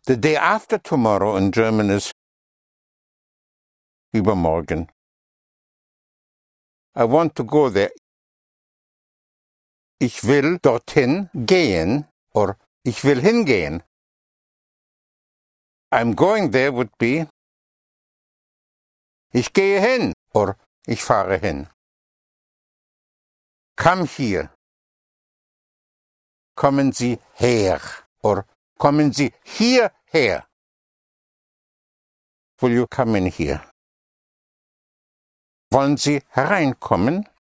The day after tomorrow in German is übermorgen. I want to go there. Ich will dorthin gehen, or ich will hingehen. I'm going there would be ich gehe hin, or ich fahre hin. Come here. Kommen Sie her, or kommen Sie hierher. Will you come in here? Wollen Sie hereinkommen?